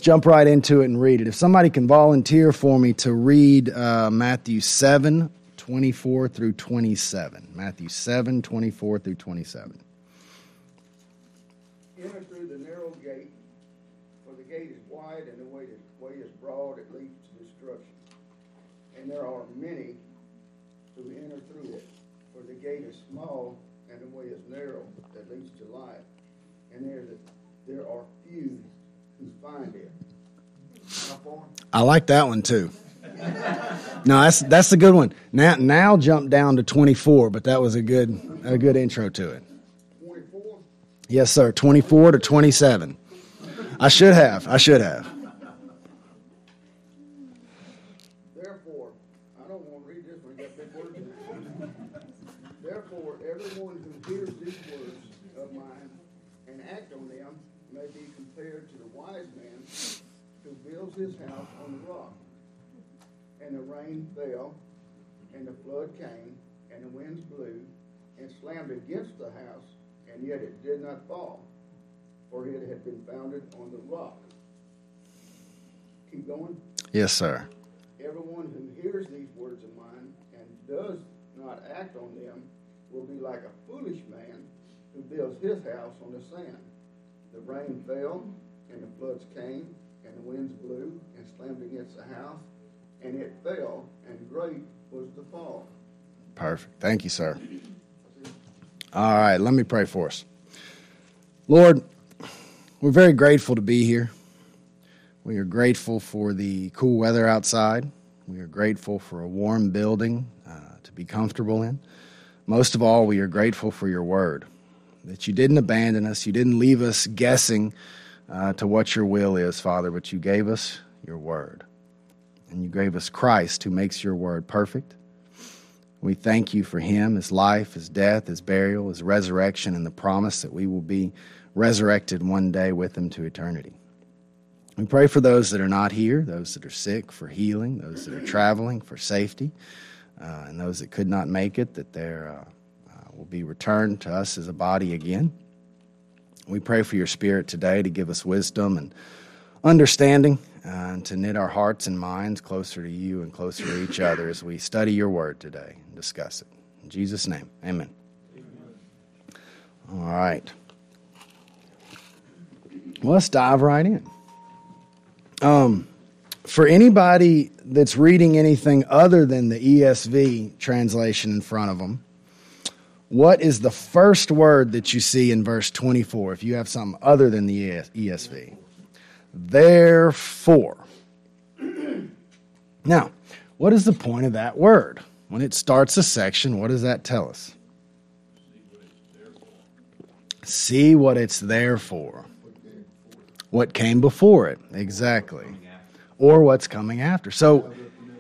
jump right into it and read it. If somebody can volunteer for me to read Matthew 7:24 through 27. Matthew 7:24 through 27. Enter through the narrow gate, for the gate is wide and the way is broad, it leads to destruction. And there are many who enter through it, for the gate is small and the way is narrow that leads to life. And there are few who find it. I like that one too. No, that's a good one. Now jump down to 24, but that was a good intro to it. 24? Yes, sir. 24 to 27. I should have. Therefore, I don't want to read this one. You got big words in it. Therefore, everyone who hears these words of mine and act on them may be compared to the wise man who builds his house on the rock. And the rain fell, and the flood came, and the winds blew, and slammed against the house, and yet it did not fall, for it had been founded on the rock. Keep going. Yes, sir. Everyone who hears these words of mine and does not act on them will be like a foolish man who builds his house on the sand. The rain fell, and the floods came, and the winds blew and slammed against the house, and it fell, and great was the fall. Perfect. Thank you, sir. All right, let me pray for us. Lord, we're very grateful to be here. We are grateful for the cool weather outside. We are grateful for a warm building to be comfortable in. Most of all, we are grateful for your word, that you didn't abandon us. You didn't leave us guessing to what your will is, Father, but you gave us your word. And you gave us Christ, who makes your word perfect. We thank you for him, his life, his death, his burial, his resurrection, and the promise that we will be resurrected one day with him to eternity. We pray for those that are not here, those that are sick, for healing, those that are traveling, for safety, and those that could not make it, that there will be returned to us as a body again. We pray for your Spirit today to give us wisdom and understanding, and to knit our hearts and minds closer to you and closer to each other as we study your word today and discuss it. In Jesus' name, amen. All right. Well, let's dive right in. For anybody that's reading anything other than the ESV translation in front of them, what is the first word that you see in verse 24 if you have something other than the ESV? Therefore. Now, what is the point of that word? When it starts a section, what does that tell us? See what it's there for. What came before it, exactly. Or what's coming after. So,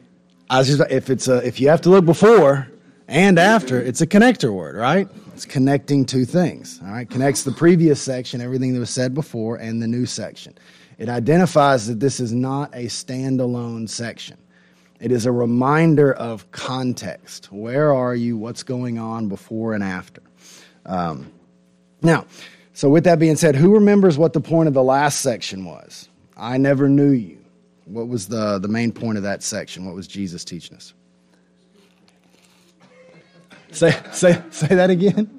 if you have to look before and after, it's a connector word, right? It's connecting two things, all right? Connects the previous section, everything that was said before, and the new section. It identifies that this is not a standalone section. It is a reminder of context. Where are you? What's going on before and after? Now, so with that being said, who remembers what the point of the last section was? I never knew you. What was the main point of that section? What was Jesus teaching us? Say that again.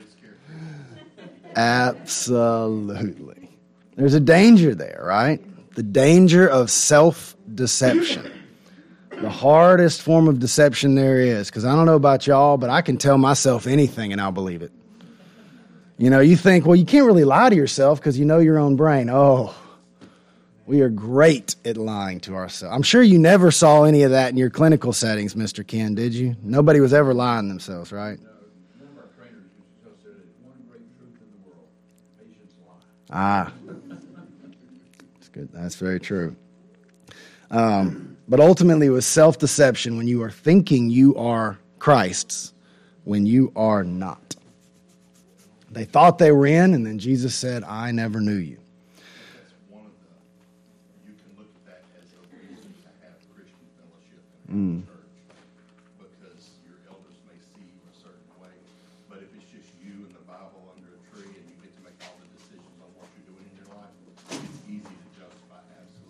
Absolutely. There's a danger there, right? The danger of self-deception. The hardest form of deception there is, because I don't know about y'all, but I can tell myself anything and I'll believe it. You know, you think, well, you can't really lie to yourself because you know your own brain. Oh, we are great at lying to ourselves. I'm sure you never saw any of that in your clinical settings, Mr. Ken, did you? Nobody was ever lying to themselves, right? No, one of our trainers used to tell us that there's one great truth in the world: patience lie. Ah, that's good. That's very true. But ultimately, it was self-deception when you are thinking you are Christ's, when you are not. They thought they were in, and then Jesus said, I never knew you. That's one of you can look at that as a reason to have Christian fellowship and have a church, because your elders may see you a certain way. But if it's just you and the Bible under a tree and you get to make all the decisions on what you're doing in your life, it's easy to justify absence.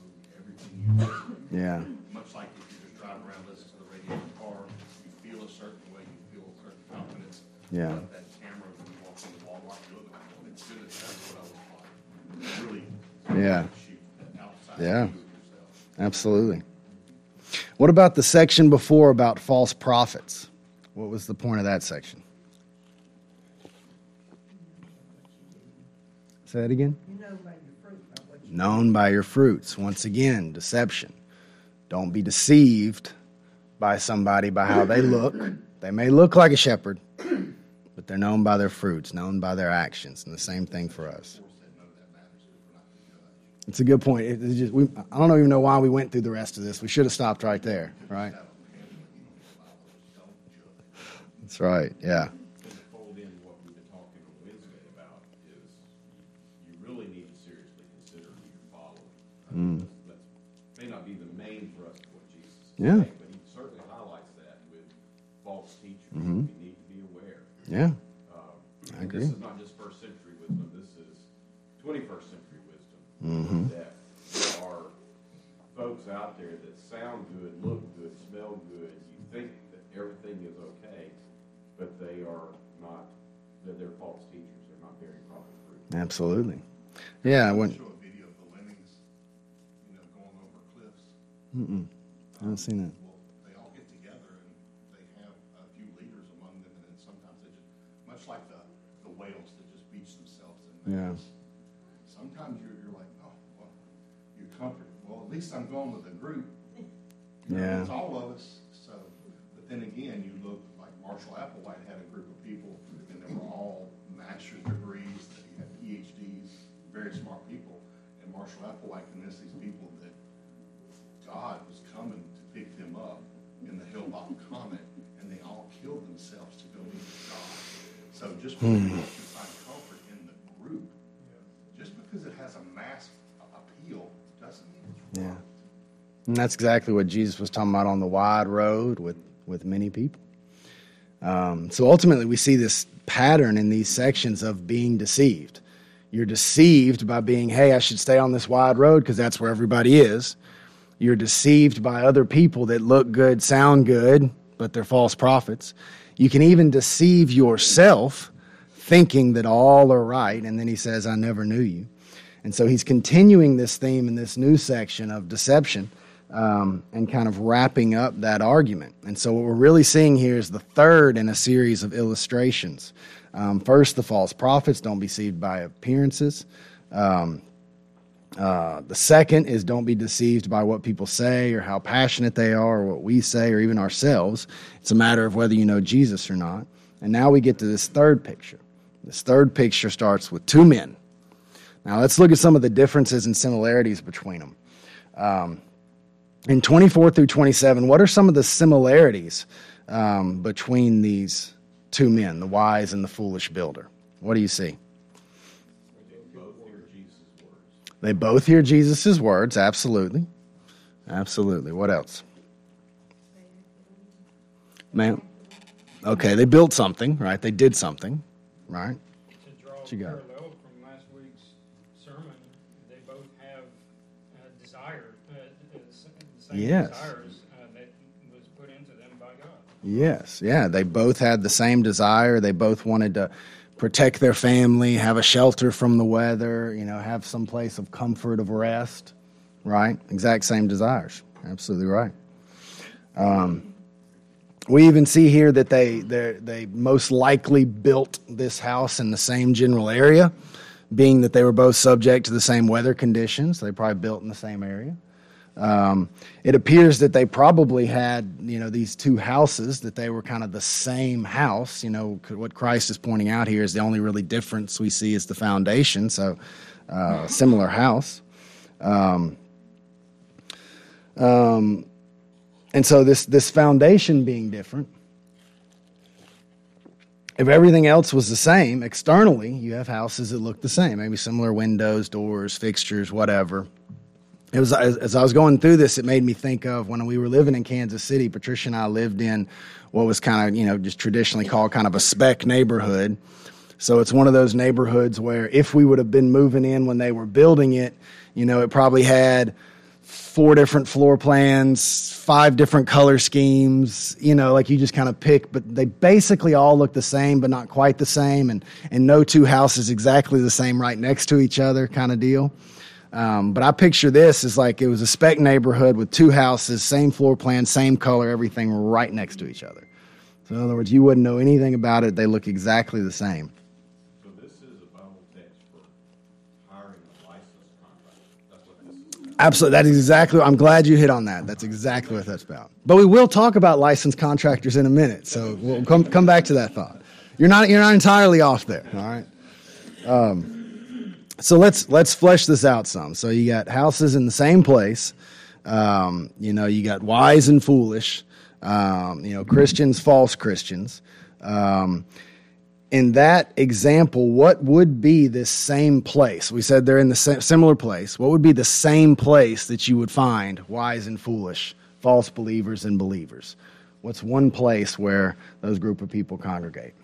Yeah. Much like if you just drive around, listen to the radio in the car, you feel a certain way, you feel a certain confidence. Yeah. But that camera, when you walk in the Walmart, you look like, well, it's good, that's what I was like. Really, Yeah. shoot that outside Yeah. view of yourself. Absolutely. What about the section before about false prophets? What was the point of that section? Say that again? Known by your fruits. Once again, deception. Don't be deceived by somebody by how they look. They may look like a shepherd, but they're known by their fruits, known by their actions. And the same thing for us. It's a good point. I don't even know why we went through the rest of this. We should have stopped right there, right? That's right, yeah. To fold in what we've been talking on Wednesday about is you really need to seriously consider who you're following. That may not be the main thrust of what Jesus is Yeah. saying, but he certainly highlights that with false teachers. We need to be aware. Yeah, And agree. This is not just first century wisdom. This is 21st century wisdom. That there are folks out there that sound good, look good, smell good. You think that everything is okay, but they are not. They're false teachers. They're not bearing proper fruit. absolutely. Yeah, Show when a video of the lemmings, going over cliffs. I haven't seen that. Well, they all get together and they have a few leaders among them, and then sometimes they just, much like the whales that just beach themselves in Yeah. there. Sometimes you're like, oh, well, you're comforted. Well, at least I'm going with a group. Yeah. It's all of us. So, but then again, you look like Marshall Applewhite had a group of people, and they were all master's degrees, they had PhDs, very smart people. And Marshall Applewhite convinced these people that God was coming to pick them up in the Hale-Bopp comet, and they all killed themselves to go meet God. So just because you find comfort in the group, just because it has a mass appeal, doesn't mean it's Yeah. wrong. And that's exactly what Jesus was talking about on the wide road with many people. So ultimately, we see this pattern in these sections of being deceived. You're deceived by being, hey, I should stay on this wide road because that's where everybody is. You're deceived by other people that look good, sound good, but they're false prophets. You can even deceive yourself thinking that all are right, and then he says, I never knew you. And so he's continuing this theme in this new section of deception and kind of wrapping up that argument. And so what we're really seeing here is the third in a series of illustrations. First, the false prophets, don't be deceived by appearances. The second is don't be deceived by what people say or how passionate they are or what we say or even ourselves. It's a matter of whether you know Jesus or not. And now we get to this third picture. This third picture starts with two men. Now let's look at some of the differences and similarities between them. In 24 through 27, what are some of the similarities between these two men, the wise and the foolish builder? What do you see? They both hear Jesus' words. They both hear Jesus' words, absolutely. Absolutely. What else? Ma'am? Okay, they built something, right? They did something, right? To draw What you got? parallel from last week's sermon, they both have desire, the same Yes. desires that was put into them by God. Yes, yeah. They both had the same desire. They both wanted to protect their family, have a shelter from the weather, have some place of comfort, of rest, right? Exact same desires. Absolutely right. We even see here that they most likely built this house in the same general area, being that they were both subject to the same weather conditions. They probably built in the same area. It appears that they probably had, these two houses, that they were kind of the same house. What Christ is pointing out here is the only really difference we see is the foundation. So, similar house. And so this foundation being different, if everything else was the same, externally, you have houses that look the same, maybe similar windows, doors, fixtures, whatever. It was, as I was going through this, it made me think of when we were living in Kansas City. Patricia and I lived in what was kind of, just traditionally called kind of a spec neighborhood. So it's one of those neighborhoods where if we would have been moving in when they were building it, it probably had 4 different floor plans, 5 different color schemes, like you just kind of pick, but they basically all look the same, but not quite the same. And no 2 houses exactly the same right next to each other kind of deal. But I picture this as like it was a spec neighborhood with 2 houses, same floor plan, same color, everything right next to each other. So in other words, you wouldn't know anything about it. They look exactly the same. So this is a Bible text for hiring a licensed contractor. That's what this is. Absolutely. That is exactly. I'm glad you hit on that. That's exactly what that's about. But we will talk about licensed contractors in a minute. So we'll come back to that thought. You're not entirely off there. All right. So let's flesh this out some. So you got houses in the same place. You got wise and foolish. Christians, false Christians. In that example, what would be this same place? We said they're in the similar place. What would be the same place that you would find wise and foolish, false believers and believers? What's one place where those group of people congregate?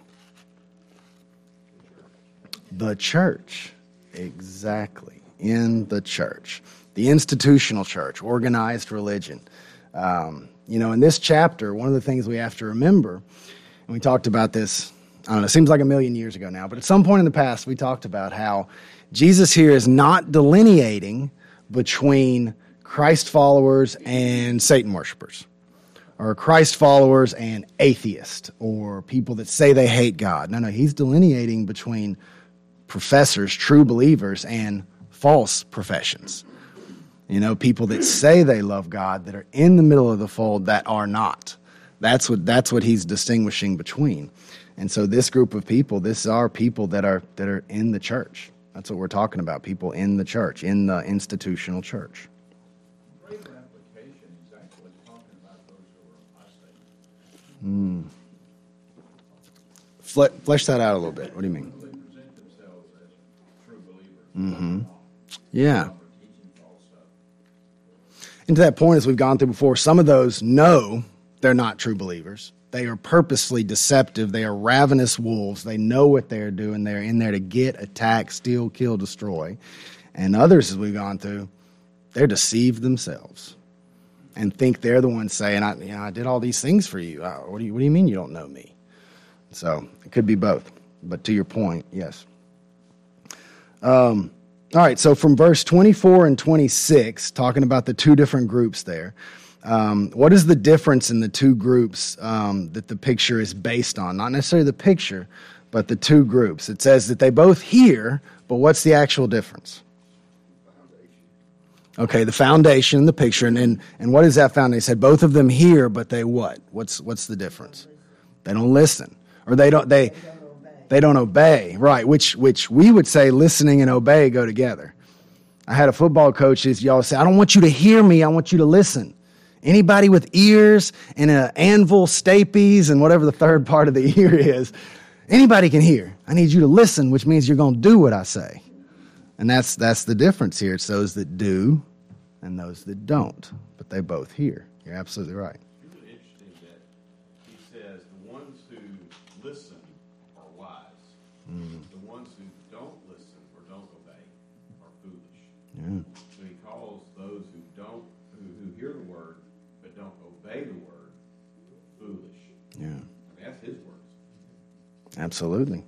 The church. Exactly. In the church. The institutional church, organized religion. In this chapter, one of the things we have to remember, and we talked about this, I don't know, it seems like a million years ago now, but at some point in the past, we talked about how Jesus here is not delineating between Christ followers and Satan worshipers, or Christ followers and atheists, or people that say they hate God. No, he's delineating between professors, true believers, and false professions. People that say they love God that are in the middle of the fold that are not. That's what he's distinguishing between. And so this group of people, this are people that are in the church. That's what we're talking about, people in the church, in the institutional church. Greater application is actually talking about those who are apostate. Flesh that out a little bit. What do you mean? They present themselves as true believers. Mm-hmm. Yeah. And to that point, as we've gone through before, some of those know they're not true believers. They are purposely deceptive. They are ravenous wolves. They know what they're doing. They're in there to get, attack, steal, kill, destroy. And others, as we've gone through, they're deceived themselves and think they're the ones saying, I did all these things for you. What do you mean you don't know me? So it could be both. But to your point, yes. All right, so from verse 24 and 26, talking about the 2 different groups there, what is the difference in the 2 groups that the picture is based on? Not necessarily the picture, but the 2 groups. It says that they both hear, but what's the actual difference? Okay, the foundation, the picture, and what is that foundation? They said both of them hear, but they what? What's the difference? They don't listen, or they don't obey, right? Which we would say listening and obey go together. I had a football coach that y'all say, I don't want you to hear me, I want you to listen. Anybody with ears and an anvil, stapes, and whatever the third part of the ear is, anybody can hear. I need you to listen, which means you're going to do what I say. And that's the difference here. It's those that do and those that don't, but they both hear. You're absolutely right. It's really interesting that he says the ones who listen are wise. The ones who don't listen or don't obey are foolish. Yeah. So he calls those who hear the word but don't obey the word foolish. Yeah. I mean, that's his words. Absolutely.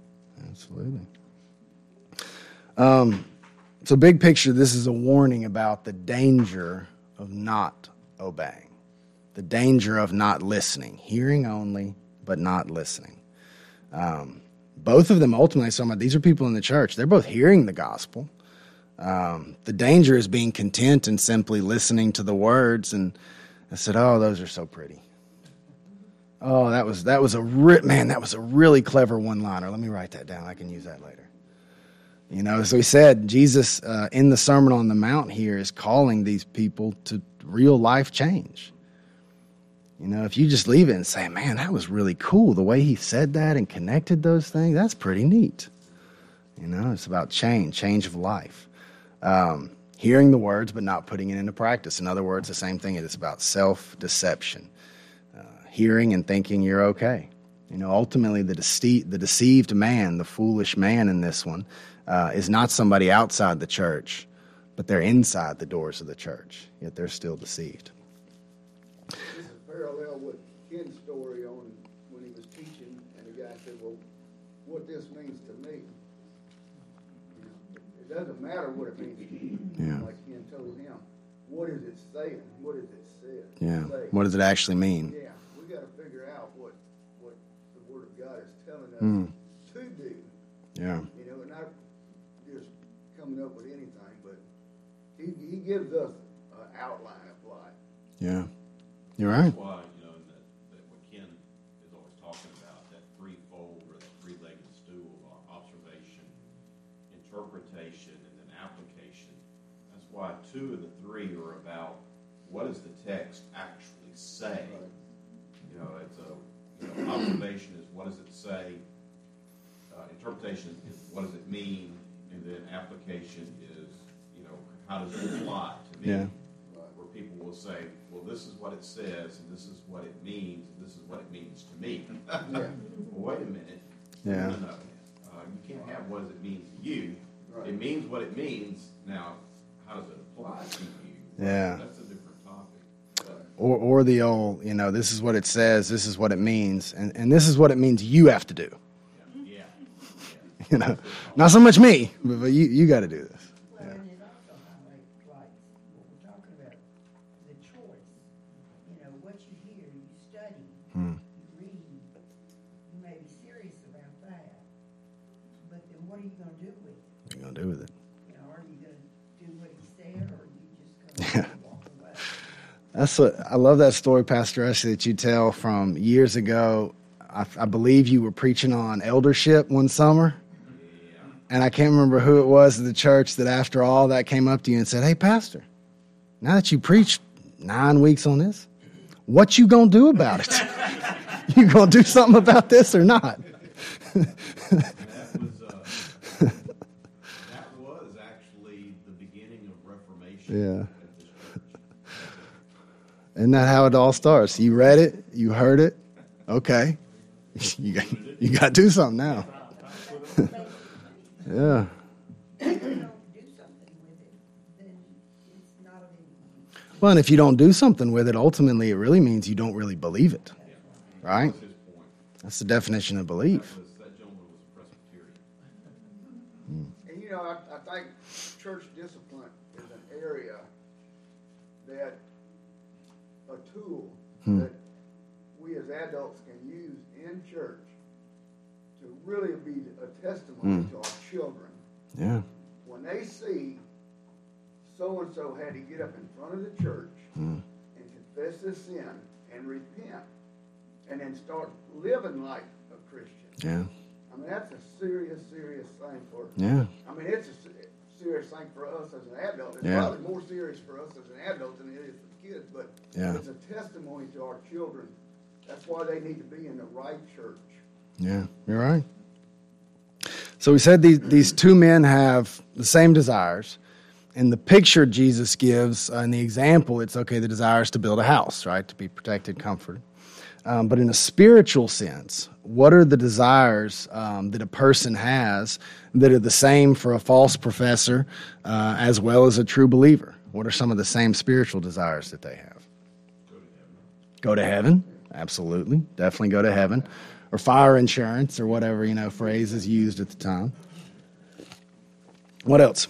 So big picture, this is a warning about the danger of not obeying, the danger of not listening, hearing only, but not listening. Both of them ultimately, these are people in the church. They're both hearing the gospel. The danger is being content and simply listening to the words. And I said, oh, those are so pretty. Oh, that was a really clever one-liner. Let me write that down. I can use that later. So he said, Jesus in the Sermon on the Mount here is calling these people to real life change. If you just leave it and say, man, that was really cool, the way he said that and connected those things, that's pretty neat. It's about change of life. Hearing the words but not putting it into practice. In other words, the same thing. It's about self-deception. Hearing and thinking you're okay. Ultimately the deceived man, the foolish man in this one, is not somebody outside the church, but they're inside the doors of the church, yet they're still deceived. This is parallel with Ken's story on when he was teaching, and the guy said, well, what this means to me. You know, it doesn't matter what it means to you. Yeah. Like Ken told him. What is it saying? What is it said? Yeah. Say? What does it actually mean? Yeah. We got to figure out what the Word of God is telling us to do. Yeah. You know, and not just coming up with anything, but he gives us an outline of life. Yeah. You're right. That's why, you know, that what Ken is always talking about, that threefold or the three-legged stool, observation, interpretation, and then application. That's why 2 of the 3 are about what does the text actually say. You know, it's observation is what does it say, interpretation is what does it mean, and then application is, you know, how does it apply to me? Yeah. Where people will say, well, this is what it says, and this is what it means, and this is what it means to me. Yeah. Well, wait a minute. Yeah. No. You can't have what does it mean to you. Right. It means what it means. Now, how does it apply to you? Yeah. That's a different topic. Or the old, you know, this is what it says, this is what it means, and this is what it means you have to do. Yeah. You know, not so much me, but you got to do this. Well, and it also highlights, like, what we're talking about, the choice. You know, what you hear, you study, you read, you may be serious about that, but then what are you going to do with it? What are you going to do with it? You know, are you going to do what he said, or are you just going to walk away? That's what I love, that story, Pastor Usher, that you tell from years ago. I believe you were preaching on eldership one summer, and I can't remember who it was at the church that after all that came up to you and said, hey, Pastor, now that you preached 9 weeks on this, what you gonna do about it? You gonna do something about this or not? That was actually the beginning of Reformation. Yeah. At this church. Isn't that how it all starts? You read it, you heard it, okay. You got to do something now. Yeah. If you don't do something with it, then it's not of any use. Well, and if you don't do something with it, ultimately it really means you don't really believe it, right? That's his point. That's the definition of belief. That gentleman was a Presbyterian. And you know, I think church discipline is an area that a tool that we as adults can use in church to really be a testimony to our children. Yeah. When they see so-and-so had to get up in front of the church and confess their sin and repent and then start living like a Christian. Yeah. I mean, that's a serious, serious thing for, Yeah. I mean, it's a serious thing for us as an adult. It's Yeah. probably more serious for us as an adult than it is for kids, but Yeah. it's a testimony to our children. That's why they need to be in the right church. Yeah, you're right. So we said these 2 men have the same desires. And the picture Jesus gives and the example, it's okay, the desire is to build a house, right? To be protected, comforted. But in a spiritual sense, what are the desires that a person has that are the same for a false professor as well as a true believer? What are some of the same spiritual desires that they have? Go to heaven. Absolutely. Definitely go to heaven. Or fire insurance or whatever, phrase is used at the time. What else?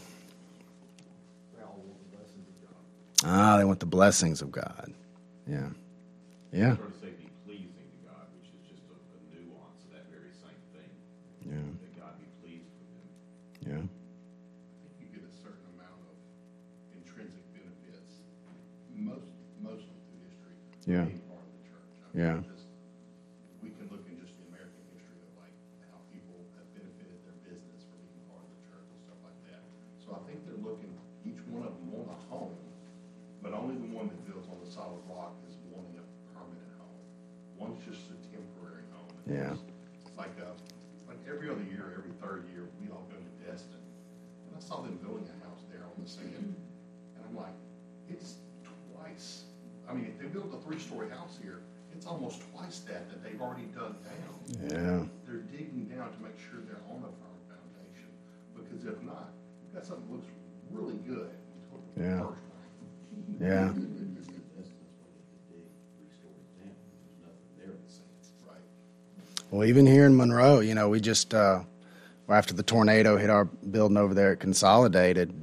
They want the blessings of God. Yeah. Yeah. I'm trying to say be pleasing to God, which is just a nuance of that very same thing. Yeah. That God be pleased with them. Yeah. I think you get a certain amount of intrinsic benefits, mostly through history, Yeah. being part of the church. Yeah. Just, we can look in just the American history of like how people have benefited their business from being part of the church and stuff like that. So I think they're looking, each one of them want a home, but only the one that builds on the solid rock is wanting a permanent home. One's just a temporary home. Yeah. It's like every other year, every third year, we all go to Destin. And I saw them building a house there on the sand. And I'm like, it's twice. I mean, if they built a 3-story house here, it's almost twice that they've already dug down. Yeah. They're digging down to make sure they're on a firm foundation. Because if not, you've got something that looks really good. Yeah. Yeah. That's what they dig, restore it down. There's nothing there to say. Right. Well, even here in Monroe, we just after the tornado hit our building over there at Consolidated,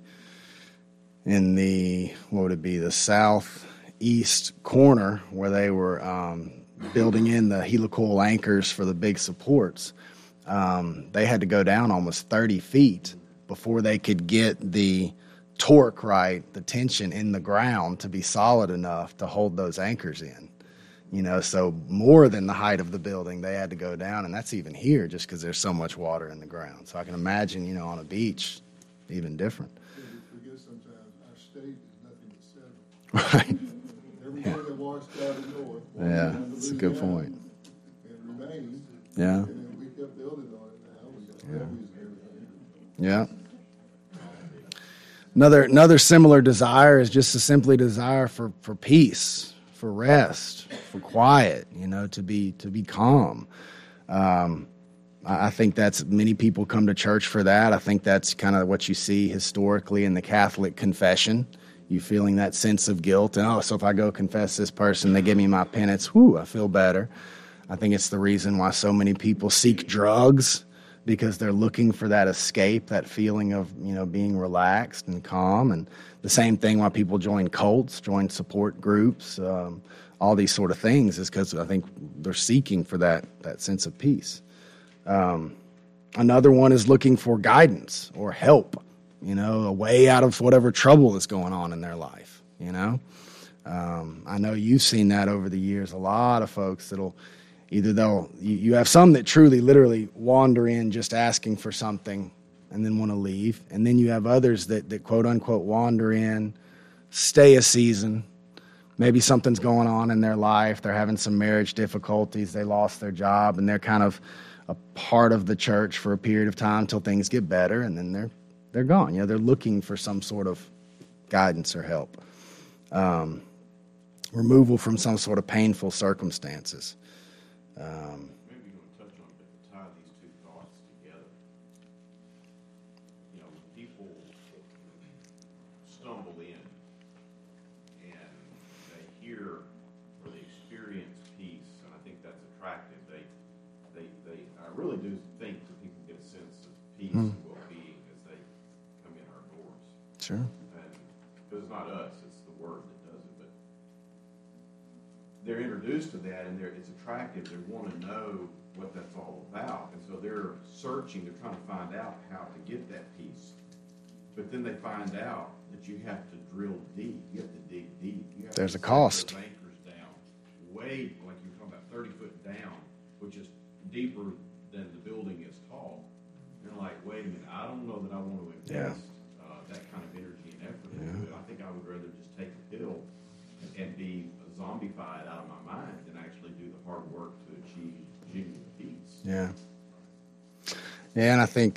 in the what would it be, the southeast corner where they were building in the helicoil anchors for the big supports, they had to go down almost 30 feet before they could get the torque right, the tension in the ground to be solid enough to hold those anchors in. So more than the height of the building, they had to go down, and that's even here just because there's so much water in the ground. So I can imagine, on a beach, even different. We forget sometimes our state is nothing but settled. Right. Everything that washed out of north. Yeah, that's a good point. It remains. Yeah. And then we kept building on it now. We got levees and everything. Yeah. Another similar desire is just a simply desire for peace, for rest, for quiet, to be calm. I think that's many people come to church for that. I think that's kind of what you see historically in the Catholic confession. You feeling that sense of guilt, and so if I go confess this person, they give me my penance. Whoo, I feel better. I think it's the reason why so many people seek drugs, because they're looking for that escape, that feeling of being relaxed and calm. And the same thing why people join cults, join support groups, all these sort of things, is because I think they're seeking for that sense of peace. Another one is looking for guidance or help, a way out of whatever trouble is going on in their life. I know you've seen that over the years. A lot of folks that'll you have some that truly, literally wander in just asking for something and then want to leave. And then you have others that quote unquote wander in, stay a season. Maybe something's going on in their life. They're having some marriage difficulties. They lost their job, and they're kind of a part of the church for a period of time until things get better, and then they're gone. They're looking for some sort of guidance or help. Removal from some sort of painful circumstances. Maybe you want to touch on it, but tie these two thoughts together. People stumble in and they hear or they experience peace, and I think that's attractive. I really do think that people get a sense of peace and well-being as they come in our doors. Sure. And because it's not us, it's the Word that does it, but they're introduced to that, and it's attractive. They want to know what that's all about, and so they're searching. They're trying to find out how to get that peace. But then they find out that you have to drill deep. You have to dig deep. You have There's to a cost. set those anchors down, way like you were talking about, 30 foot down, which is deeper than the building is tall. And you're like, wait a minute, I don't know that I want to invest that kind of energy and effort into it. I think I would rather just take a pill and be zombified out of my mind than actually do the hard work to achieve genuine peace. Yeah. Yeah, and I think,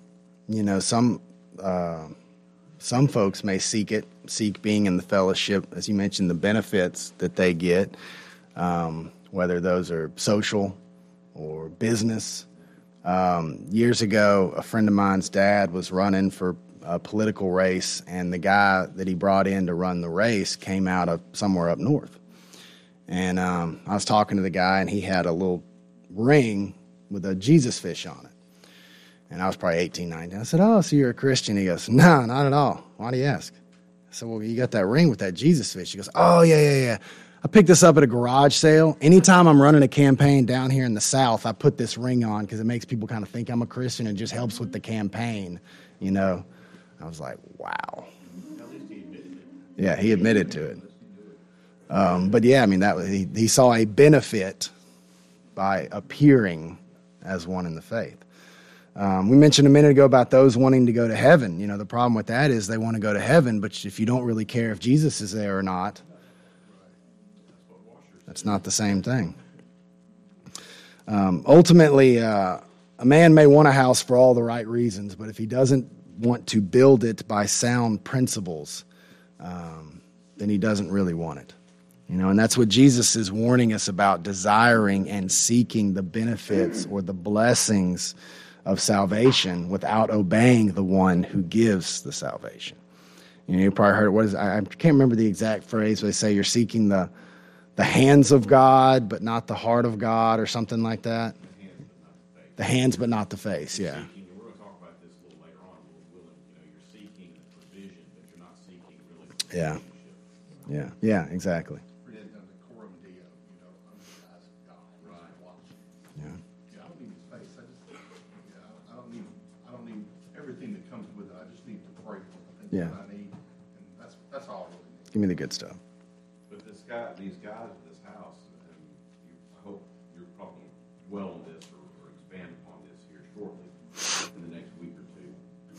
some folks may seek being in the fellowship, as you mentioned, the benefits that they get, whether those are social or business. Years ago, a friend of mine's dad was running for a political race, and the guy that he brought in to run the race came out of somewhere up north. And I was talking to the guy, and he had a little ring with a Jesus fish on it. And I was probably 18, 19. I said, "Oh, so you're a Christian?" He goes, "No, not at all. Why do you ask?" I said, "Well, you got that ring with that Jesus fish." He goes, "Oh, yeah. I picked this up at a garage sale. Anytime I'm running a campaign down here in the South, I put this ring on because it makes people kind of think I'm a Christian and just helps with the campaign, I was like, wow. At least he admitted it. Yeah, he admitted to it. But yeah, he saw a benefit by appearing as one in the faith. We mentioned a minute ago about those wanting to go to heaven. The problem with that is they want to go to heaven, but if you don't really care if Jesus is there or not, that's not the same thing. Ultimately, a man may want a house for all the right reasons, but if he doesn't want to build it by sound principles, then he doesn't really want it. And that's what Jesus is warning us about, desiring and seeking the benefits or the blessings of salvation without obeying the one who gives the salvation. You probably heard it. What is I can't remember the exact phrase. But they say you're seeking the hands of God, but not the heart of God, or something like that. The hands, but not the face. Yeah. Seeking, and we're going to talk about this a little later on, Lord willing. You're seeking the provision, but you're not seeking really the relationship. Yeah. Exactly. Created under the coram deo, under the eyes of God. Right. Watching. Yeah. Yeah, I don't need his face. I don't need everything that comes with it. I just need to pray for the things Yeah. that I need, and that's all I really need. Give me the good stuff. But these guys at this house, and I hope you're probably dwell on this or expand upon this here shortly in the next week or two.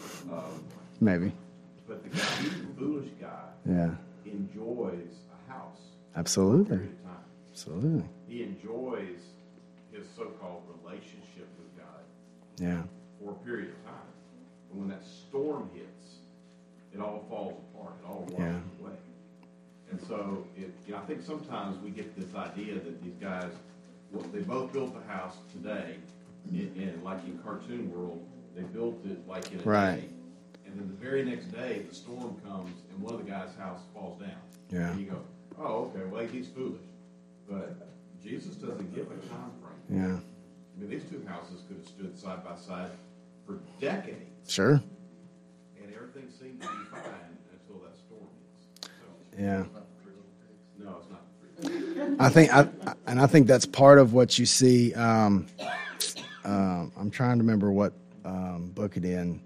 Maybe. But the foolish guy, Yeah. enjoys a house for a Absolutely. period of time. Absolutely. He enjoys his so-called relationship with God Yeah. for a period of time. And when that storm hits, it all falls apart. It all washes Yeah. away. And so I think sometimes we get this idea that these guys, they both built the house today, like in cartoon world, they built it like in a Right. day. And then the very next day, the storm comes and one of the guys' house falls down. Yeah. And you go, oh, okay, well, he's foolish. But Jesus doesn't give a time frame. Yeah. I mean, these two houses could have stood side by side for decades, Sure. and everything seemed to be fine until that storm hits. So, Yeah. no, it's not. I think that's part of what you see. I'm trying to remember what book it in.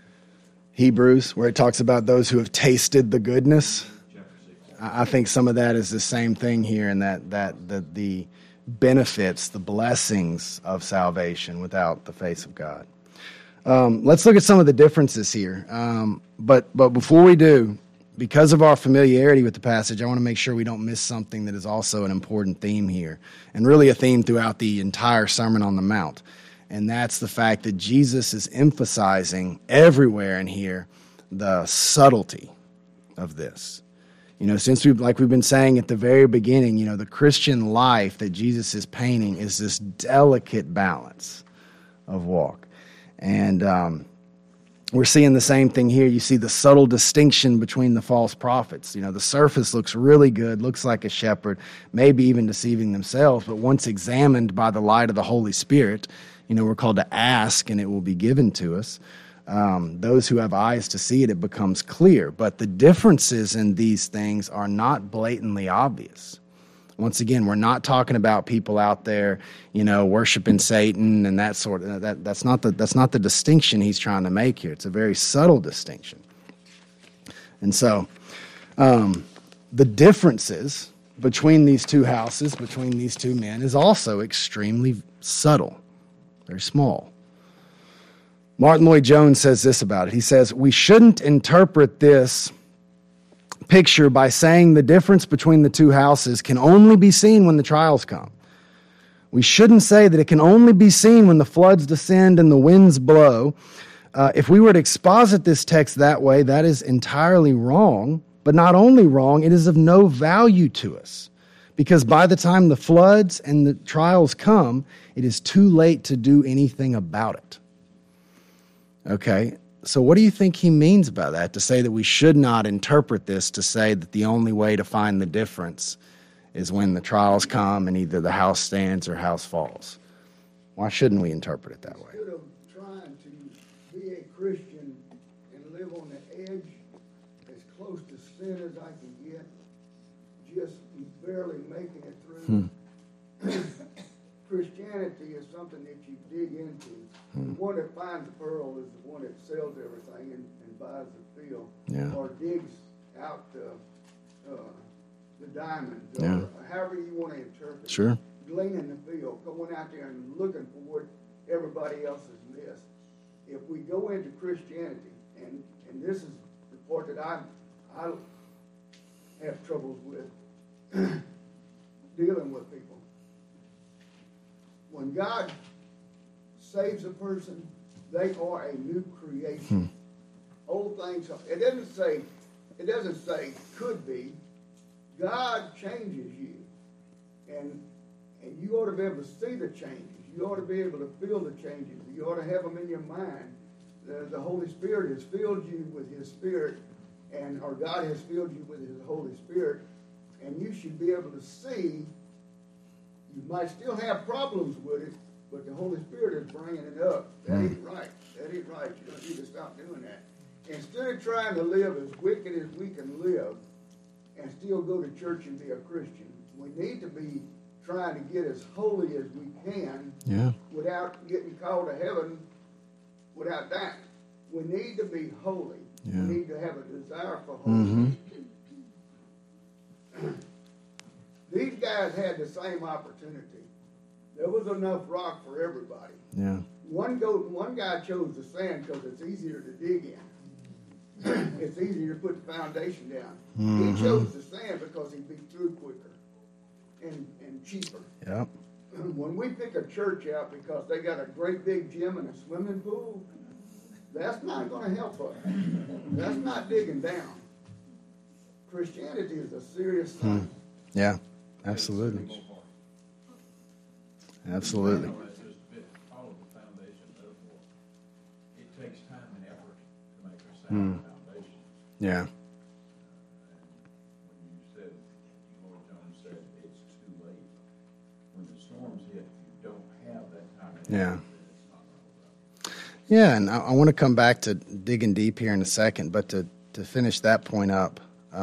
Hebrews, where it talks about those who have tasted the goodness. Chapter 6. I think some of that is the same thing here, in that the benefits, the blessings of salvation without the face of God. Let's look at some of the differences here. But before we do, because of our familiarity with the passage, I want to make sure we don't miss something that is also an important theme here, and really a theme throughout the entire Sermon on the Mount. And that's the fact that Jesus is emphasizing everywhere in here the subtlety of this. Since we've been saying at the very beginning, the Christian life that Jesus is painting is this delicate balance of walk. And we're seeing the same thing here. You see the subtle distinction between the false prophets. The surface looks really good, looks like a shepherd, maybe even deceiving themselves, but once examined by the light of the Holy Spirit, we're called to ask and it will be given to us. Those who have eyes to see it, it becomes clear. But the differences in these things are not blatantly obvious. Once again, we're not talking about people out there, worshiping Satan and that sort of. That's not the distinction he's trying to make here. It's a very subtle distinction. And so, the differences between these two houses, between these two men, is also extremely subtle, very small. Martin Lloyd-Jones says this about it. He says, we shouldn't interpret this picture by saying the difference between the two houses can only be seen when the trials come. We shouldn't say that it can only be seen when the floods descend and the winds blow. If we were to exposit this text that way, that is entirely wrong. But not only wrong, it is of no value to us. Because by the time the floods and the trials come, it is too late to do anything about it. Okay, so what do you think he means by that? To say that we should not interpret this to say that the only way to find the difference is when the trials come and either the house stands or house falls. Why shouldn't we interpret it that way? Instead of trying to be a Christian and live on the edge as close to sin as I can get, just barely making it through. Christianity is something that you dig into. The one that finds the pearl is the one that sells everything and buys the field, or digs out the diamonds, or however you want to interpret it. Sure. Gleaning the field, going out there and looking for what everybody else has missed. If we go into Christianity, and this is the part that I have troubles with dealing with people. When God saves a person, they are a new creation. Old things, it doesn't say could be. God changes you. And you ought to be able to see the changes. You ought to be able to feel the changes. You ought to have them in your mind. The Holy Spirit has filled you with His Spirit, and or God has filled you with His Holy Spirit, and you should be able to see. You might still have problems with it, but the Holy Spirit is bringing it up. That ain't right. That ain't right. You don't need to stop doing that. Instead of trying to live as wicked as we can live and still go to church and be a Christian, we need to be trying to get as holy as we can without getting called to heaven without that. We need to be holy. We need to have a desire for holiness. These guys had the same opportunity. There was enough rock for everybody. Yeah. One guy chose the sand because it's easier to dig in. It's easier to put the foundation down. He chose the sand because he'd be through quicker and cheaper. Yep. When we pick a church out because they got a great big gym and a swimming pool, that's not going to help us. That's not digging down. Christianity is a serious thing. Yeah, absolutely. Absolutely. That's just a bit, all of the foundation metaphor. It takes time and effort to make a sound foundation. Yeah. When you said, Lord John said, it's too late. When the storms hit, you don't have that time and effort. Yeah. It's not going to work. Yeah, and I want to come back to digging deep here in a second, but to finish that point up,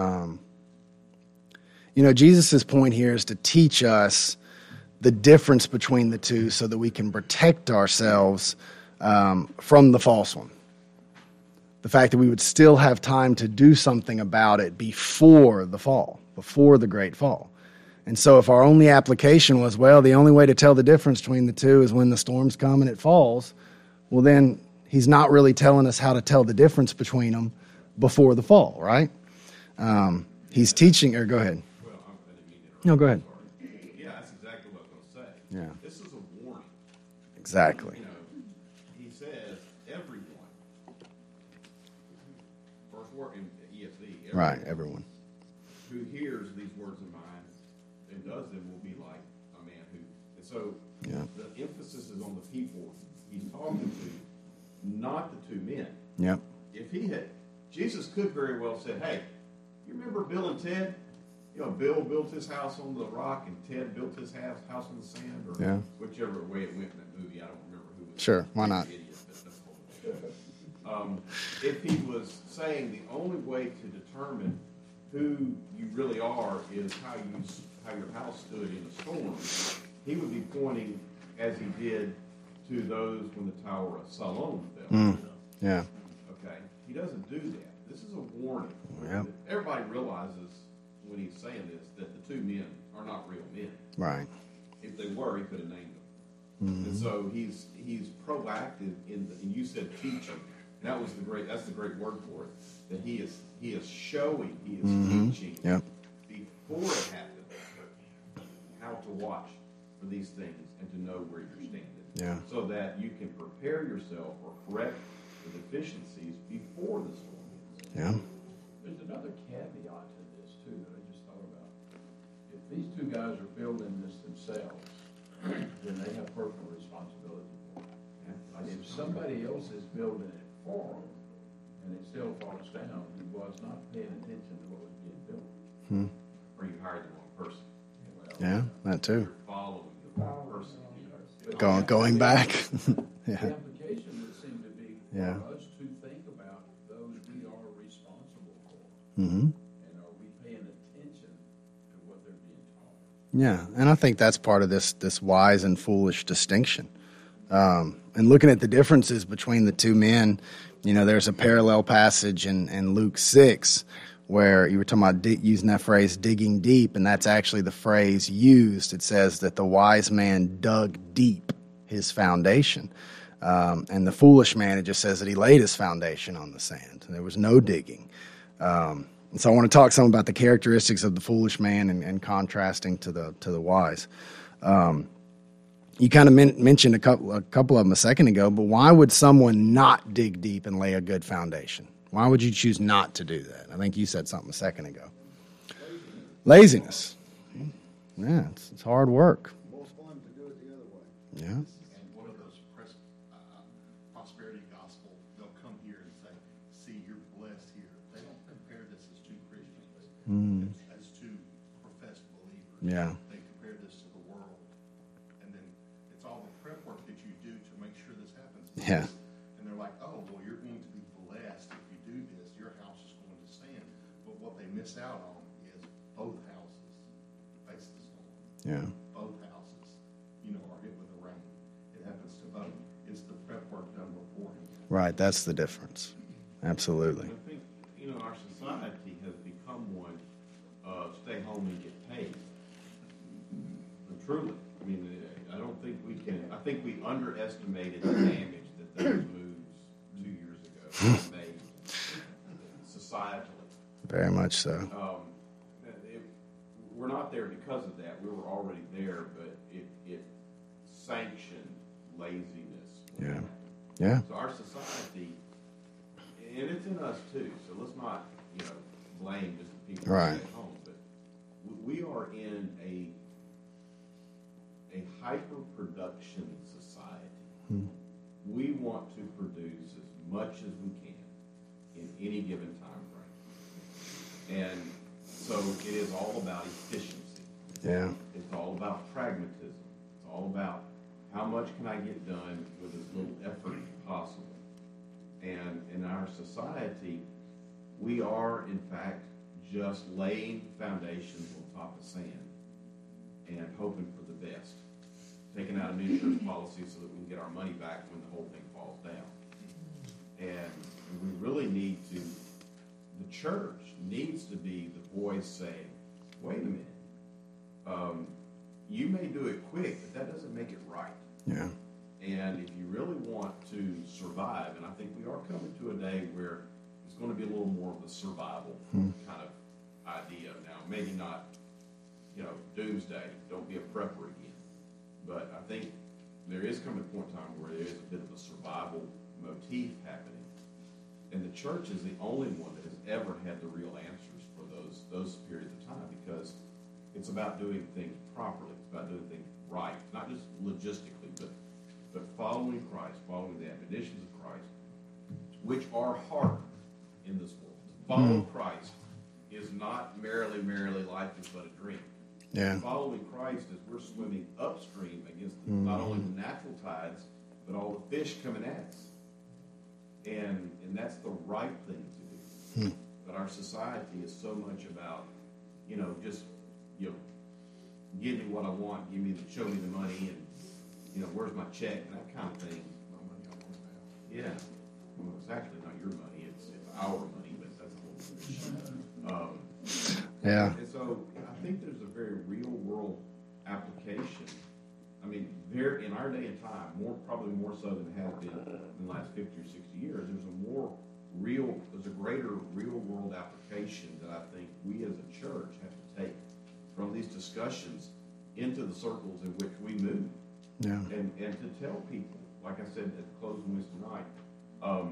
Jesus' point here is to teach us the difference between the two so that we can protect ourselves from the false one. The fact that we would still have time to do something about it before the fall, before the great fall. And so if our only application was, well, the only way to tell the difference between the two is when the storms come and it falls, well, then he's not really telling us how to tell the difference between them before the fall, right? He's teaching, or go ahead. Well, I didn't mean to interrupt. No, go ahead. Yeah, that's exactly what I was going to say. Yeah. This is a warning. Exactly. He says, everyone. First word in ESV. Everyone, Right, everyone. who hears these words of mine and does them will be like a man who. And so the emphasis is on the people he's talking to, not the two men. Yep. If he had, Jesus could very well say, hey, you remember Bill and Ted? Bill built his house on the rock and Ted built his house on the sand, or whichever way it went in that movie. I don't remember who was. Sure, why not? Idiot, but that's the whole thing. If he was saying the only way to determine who you really are is how your house stood in a storm, he would be pointing, as he did, to those when the Tower of Siloam fell. Yeah. Okay, he doesn't do that. This is a warning. Yep. Everybody realizes when he's saying this that the two men are not real men. Right. If they were, he could have named them. And so he's proactive and you said teaching. And that's the great word for it. That he is showing, he is teaching before it happens how to watch for these things and to know where you're standing. Yeah. So that you can prepare yourself or correct the deficiencies before the storm hits. Yeah. There's another caveat to this, too, that I just thought about. If these two guys are building this themselves, then they have personal responsibility for it. If somebody else is building it for them, and it still falls down, he was not paying attention to what was being built. Or you hired the wrong person. Yeah, that too. You're following the wrong person. But Going back. The application would seem to be Yeah. for us to think about those we are responsible for. Mm-hmm. And are we paying attention to what they're being taught? Yeah, and I think that's part of this wise and foolish distinction. And looking at the differences between the two men, there's a parallel passage in Luke 6 where you were talking about using that phrase, digging deep, and that's actually the phrase used. It says that the wise man dug deep his foundation. And the foolish man, it just says that he laid his foundation on the sand. There was no digging. And so I want to talk some about the characteristics of the foolish man and contrasting to the wise. You kind of mentioned a couple of them a second ago, but why would someone not dig deep and lay a good foundation? Why would you choose not to do that? I think you said something a second ago. Laziness. Yeah, it's hard work. More fun to do it the other way. Yeah. And one of those prosperity gospel, they'll come here and say, see, you're blessed here. They don't compare Yeah. They compare this to the world. And then it's all the prep work that you do to make sure this happens. Yeah. And they're like, oh, well, you're going to be blessed if you do this. Your house is going to stand. But what they miss out on is both houses face the storm. Yeah. Both houses, are hit with the rain. It happens to both. It's the prep work done beforehand. Right. That's the difference. Absolutely. I think, our society has become one of stay home and get paid. But truly, I don't think I think we underestimated the damage that those moves 2 years ago made societally. Very much so. We're not there because of that. We were already there, but it sanctioned laziness. Yeah. Yeah. So our society, and it's in us too, so let's not, blame just the people Right. who stay at home, but we are in a hyper-production society. We want to produce as much as we can in any given time frame. And so it is all about efficiency. Yeah. It's all about pragmatism. It's all about how much can I get done with as little effort as possible. And in our society, we are, in fact, just laying foundations on top of sand and hoping for the best. Taking out an insurance policy so that we can get our money back when the whole thing falls down. And we really need to, the church needs to be the voice saying, wait a minute, you may do it quick, but that doesn't make it right. Yeah. And if you really want to survive, and I think we are coming to a day where it's going to be a little more of a survival kind of idea now. Maybe not, doomsday, don't be a prepper again. But I think there is coming a point in time where there is a bit of a survival motif happening. And the church is the only one that has ever had the real answers for those periods of time, because it's about doing things properly. It's about doing things right, not just logistically, but following Christ, following the admonitions of Christ, which are hard in this world. To follow Christ is not merrily, life is but a dream. Yeah. Following Christ is we're swimming upstream against not only the natural tides, but all the fish coming at us. And that's the right thing to do. But our society is so much about, just, give me what I want, show me the money, and, where's my check, and that kind of thing. Yeah. Well, it's actually not your money, it's our money, but that's a whole other issue. Yeah. And so I think there's a very real world application. There in our day and time, probably more so than it has been in the last 50 or 60 years, there's a greater real world application that I think we as a church have to take from these discussions into the circles in which we move. Yeah. And to tell people, like I said at the closing Wednesday night,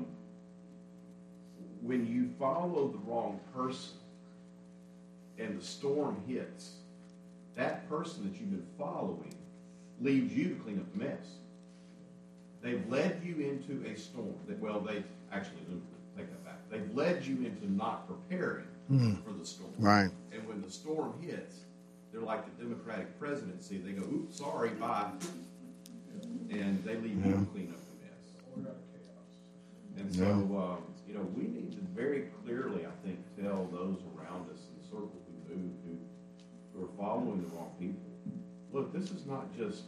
when you follow the wrong person and the storm hits, that person that you've been following leaves you to clean up the mess. They've led you into a storm. They actually didn't take that back. They've led you into not preparing for the storm. Right. And when the storm hits, they're like the Democratic presidency. They go, oops, sorry, bye. And they leave you to clean up the mess. And so, we need to very clearly, I think, tell those around us in the circle we move who are following the wrong people. Look, this is not just,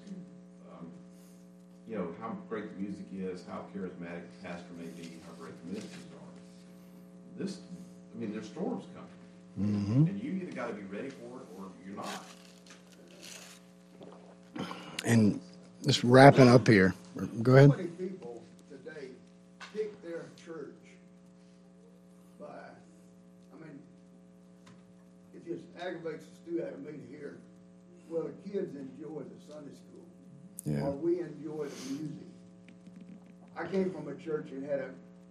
how great the music is, how charismatic the pastor may be, how great the ministers are. There's storms coming. And you either got to be ready for it or you're not. And just wrapping up here. Go ahead. So many people today pick their church by, it just aggravates the stew out of me to hear, well, the kids enjoy the Sunday school. Yeah. Or we enjoy the music. I came from a church that had a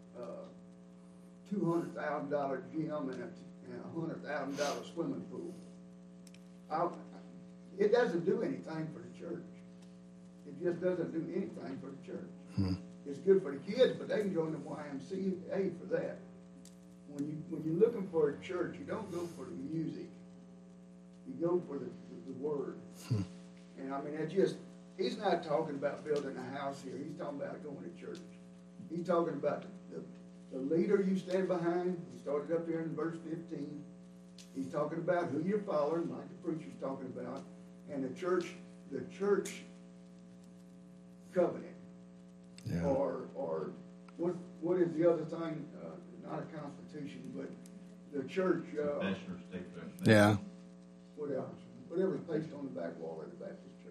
$200,000 gym and a $100,000 swimming pool. It doesn't do anything for the church. It just doesn't do anything for the church. It's good for the kids, but they can join the YMCA for that. When you're looking for a church, you don't go for the music. You go for the word. And I mean, he's not talking about building a house here. He's talking about going to church. He's talking about the leader you stand behind. He started up here in verse 15. He's talking about who you're following, like the preacher's talking about, and the church covenant. Yeah. Or what is the other thing? Not a constitution, but the church. Confession or state confession. Yeah. What else? Whatever's pasted on the back wall of the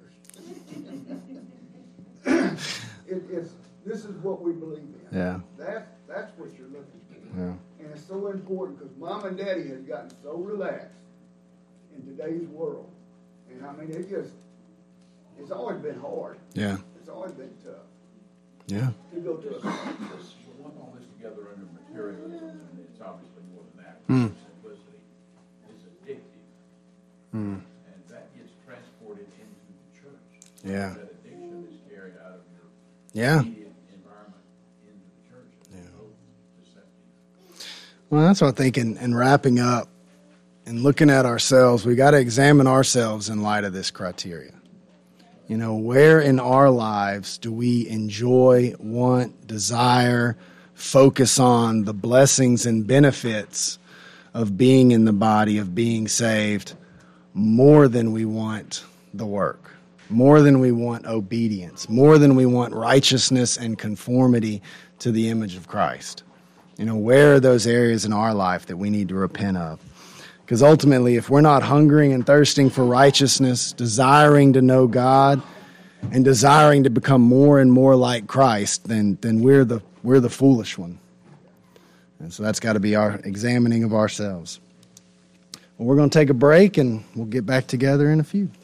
Baptist church. This is what we believe in. Yeah. That's what you're looking for. Yeah. And it's so important because Mom and Daddy has gotten so relaxed in today's world. And I mean, it's always been hard. Yeah. It's always been tough Yeah. to go to a You lump all this together under materialism, and it's obviously more than that. Simplicity is addictive. And that gets transported into the church. Yeah. That addiction is carried out of your Yeah. immediate environment into the church. And it's both deceptive. Well, that's what I think in wrapping up and looking at ourselves, we got to examine ourselves in light of this criteria. You know, where in our lives do we enjoy, want, desire, focus on the blessings and benefits of being in the body, of being saved, more than we want the work, more than we want obedience, more than we want righteousness and conformity to the image of Christ? You know, where are those areas in our life that we need to repent of? Because ultimately, if we're not hungering and thirsting for righteousness, desiring to know God, and desiring to become more and more like Christ, then we're the foolish one. And so that's got to be our examining of ourselves. Well, we're going to take a break, and we'll get back together in a few.